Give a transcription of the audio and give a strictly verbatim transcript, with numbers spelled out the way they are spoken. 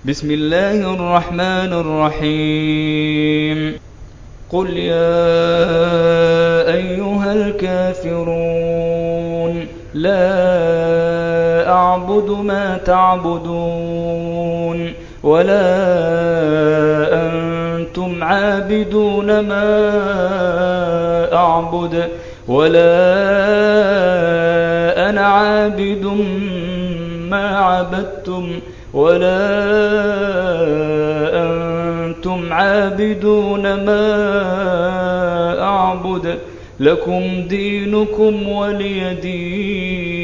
بسم الله الرحمن الرحيم قل يا أيها الكافرون لا أعبد ما تعبدون ولا أنتم عابدون ما أعبد ولا أنا عابد ما عبدتم ولا أنتم عابدون ما أعبد لكم دينكم ولي دين.